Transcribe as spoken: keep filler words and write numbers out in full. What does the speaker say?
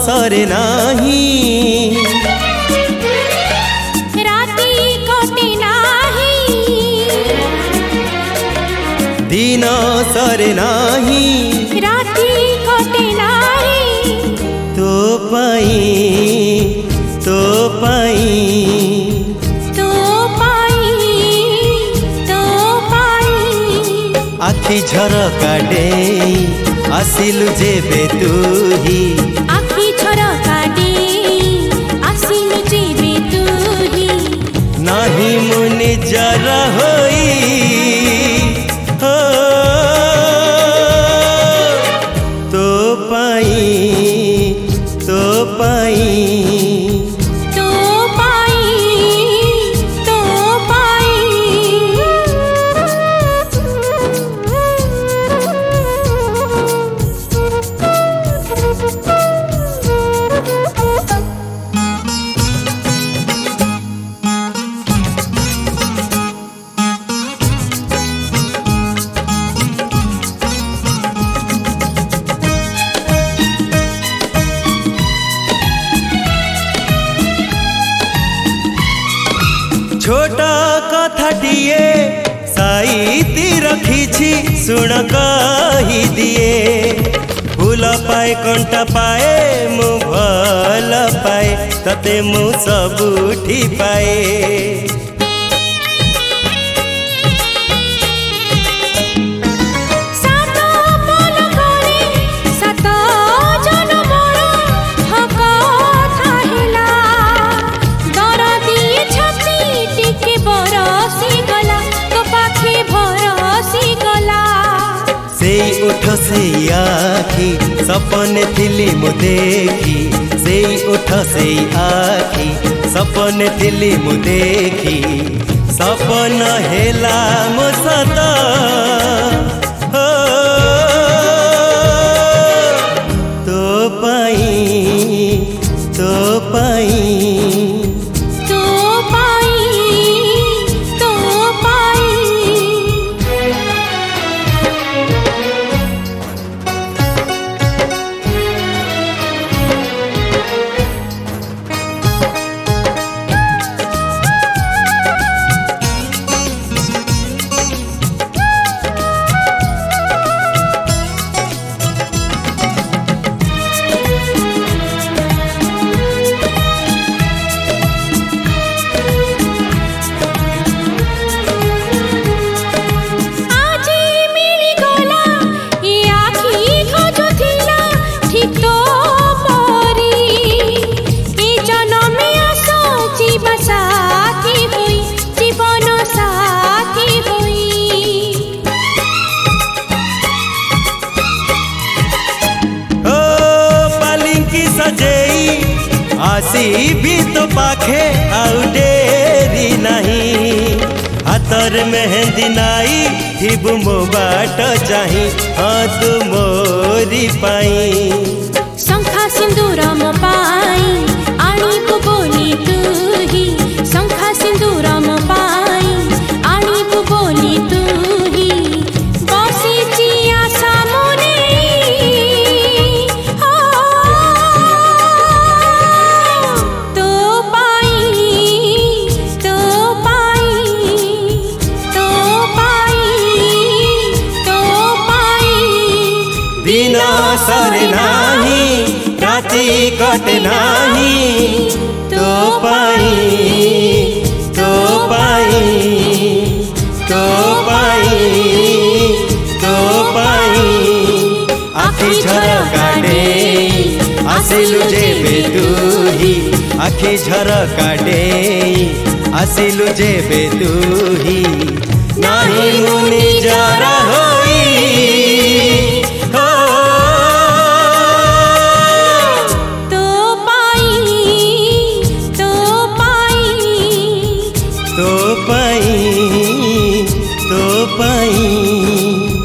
सरे नाही राती कटे नाही दिन सरे नाही राती कटे नाही तो पाई तो पाई तो पाई तो पाई आखि झरका डेई आसिलु जेबे तुही आखि झरका डेई आसिलु जेबे तुही नाही मु निजर होई हो तो पाई तो पाई तो पाई तो पाई छोटा कथाटिए साइती रखी सुन कही दिए फूल पाए कंटा पाए मु भल पाए तते मु सबुठी पाए उठ से आखी सपने थिली मु देखी से उठ से आखी सपने थिली मु देखी सपन हेला मो सत हो तो पाई तो पाई तो पाई तो पाई आसी भी तो पाखे आउ डेरी नहीं हाथर मेहंदी नाई थिबु मो बाट चाही हाँ तू मोरी पाई शंखा सिंदूर मो पाई आनी को बोली तू ही शंखा सिंदूर मो पाई आनी को बोली तू ही बसी चिया सामने दिन सरे नाही राती कटे नाही तो पाई तो पाई तो पाई तो पाई आखि झरका डेई आसिलु जेबे तुही आखि झरका डेई आसिलु जेबे तुही नाही मु निजर होई तो पाई तो पाई।